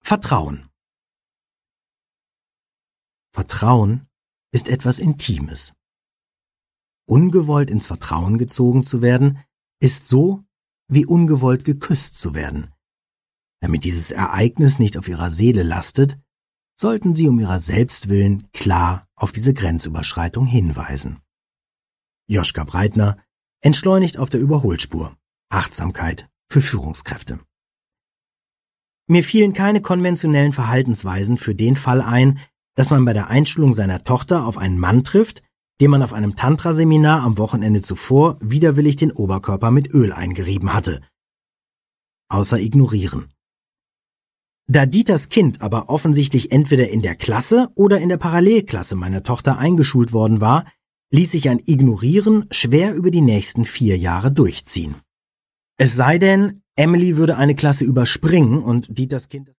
Vertrauen. Vertrauen ist etwas Intimes. Ungewollt ins Vertrauen gezogen zu werden, ist so, wie ungewollt geküsst zu werden. Damit dieses Ereignis nicht auf ihrer Seele lastet, sollten Sie um ihrer selbst willen klar auf diese Grenzüberschreitung hinweisen. Joschka Breitner, Entschleunigt auf der Überholspur. Achtsamkeit für Führungskräfte. Mir fielen keine konventionellen Verhaltensweisen für den Fall ein, dass man bei der Einschulung seiner Tochter auf einen Mann trifft, dem man auf einem Tantra-Seminar am Wochenende zuvor widerwillig den Oberkörper mit Öl eingerieben hatte. Außer ignorieren. Da Dieters Kind aber offensichtlich entweder in der Klasse oder in der Parallelklasse meiner Tochter eingeschult worden war, ließ sich ein Ignorieren schwer über die nächsten 4 Jahre durchziehen. Es sei denn, Emily würde eine Klasse überspringen und Dieters Kind